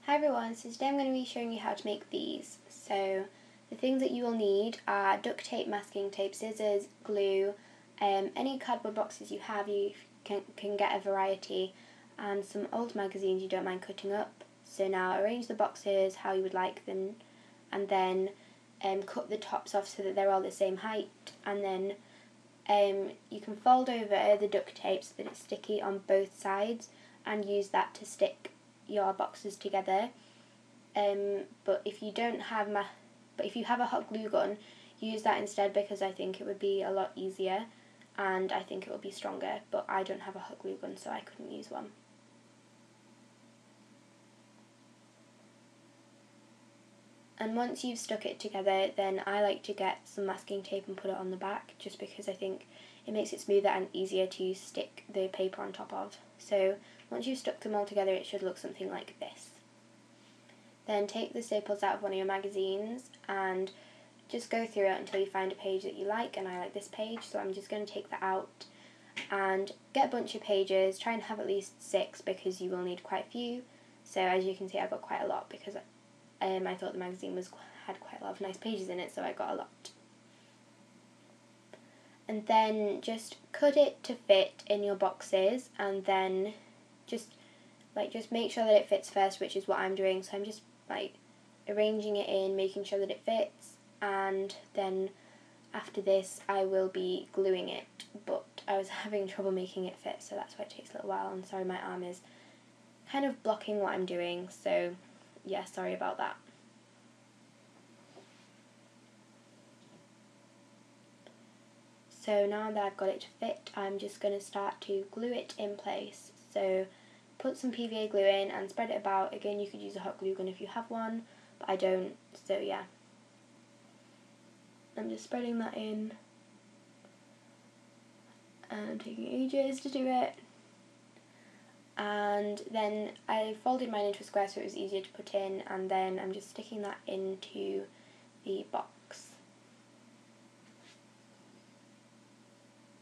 Hi everyone, so today I'm going to be showing you how to make these. So the things that you will need are duct tape, masking tape, scissors, glue, any cardboard boxes you have, you can get a variety, and some old magazines you don't mind cutting up. So now arrange the boxes how you would like them, and then cut the tops off so that they're all the same height, and then you can fold over the duct tape so that it's sticky on both sides and use that to stick your boxes together. But if you don't have if you have a hot glue gun, use that instead, because I think it would be a lot easier and I think it would be stronger, but I don't have a hot glue gun so I couldn't use one. And once you've stuck it together, then I like to get some masking tape and put it on the back, just because I think it makes it smoother and easier to stick the paper on top of. So once you've stuck them all together, it should look something like this. Then take the staples out of one of your magazines and just go through it until you find a page that you like, and I like this page, so I'm just going to take that out and get a bunch of pages. Try and have at least 6 because you will need quite a few. So as you can see, I got quite a lot because I thought the magazine had quite a lot of nice pages in it, so I got a lot. And then just cut it to fit in your boxes, and then just make sure that it fits first, which is what I'm doing. So I'm just arranging it in, making sure that it fits, and then after this I will be gluing it, but I was having trouble making it fit, so that's why it takes a little while. And sorry, my arm is kind of blocking what I'm doing, so yeah, sorry about that. So now that I've got it to fit, I'm just going to start to glue it in place. So put some PVA glue in and spread it about. Again, you could use a hot glue gun if you have one, but I don't, so yeah. I'm just spreading that in and taking ages to do it. And then I folded mine into a square so it was easier to put in, and then I'm just sticking that into the box.